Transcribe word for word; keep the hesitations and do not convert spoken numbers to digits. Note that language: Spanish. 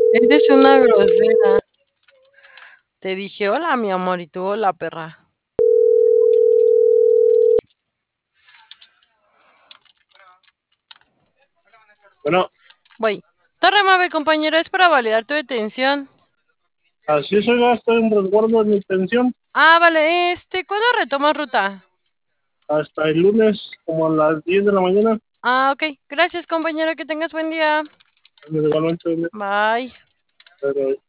Eres una grosera. Te dije: "Hola, mi amor", y tú: "Hola, perra". Bueno, Voy. Torre amable, compañero, es para validar tu detención. así es, oiga, estoy en resguardo de mi pensión Ah, vale, este, ¿cuándo retomas ruta? hasta el lunes, como a las diez de la mañana. Ah, okey. Gracias, compañero, que tengas buen día. Igualmente, Bye. pero